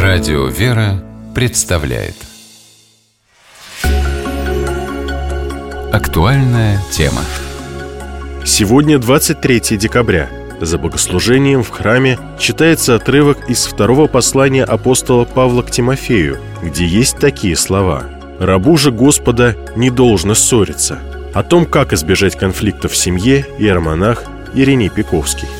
Радио «Вера» представляет актуальная тема. Сегодня 23 декабря. За богослужением в храме читается отрывок из второго послания апостола Павла к Тимофею, где есть такие слова: «Рабу же Господа не должно ссориться». О том, как избежать конфликтов в семье, иеромонах Ириней Пековский.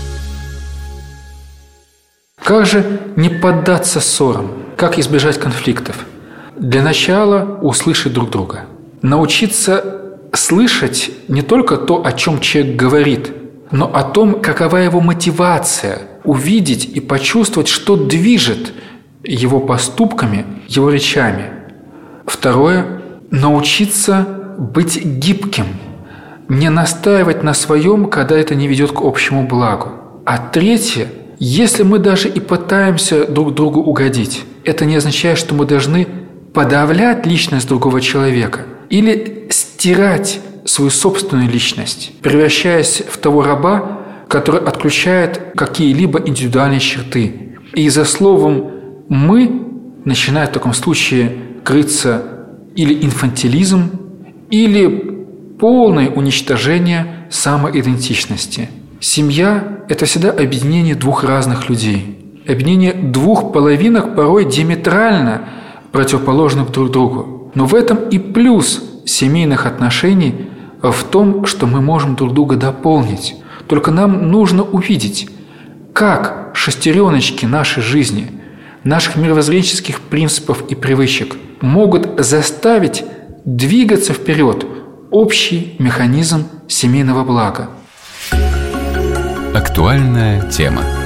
Как же не поддаться ссорам? Как избежать конфликтов? Для начала услышать друг друга. Научиться слышать не только то, о чем человек говорит, но о том, какова его мотивация, увидеть и почувствовать, что движет его поступками, его речами. Второе – научиться быть гибким, не настаивать на своем, когда это не ведет к общему благу. А третье – если мы даже и пытаемся друг другу угодить, это не означает, что мы должны подавлять личность другого человека или стирать свою собственную личность, превращаясь в того раба, который отключает какие-либо индивидуальные черты. И за словом «мы» начинает в таком случае крыться или инфантилизм, или полное уничтожение самоидентичности. Семья – это всегда объединение двух разных людей, объединение двух половинок, порой диаметрально противоположных друг другу. Но в этом и плюс семейных отношений в том, что мы можем друг друга дополнить. Только нам нужно увидеть, как шестереночки нашей жизни, наших мировоззренческих принципов и привычек могут заставить двигаться вперед общий механизм семейного блага. Актуальная тема.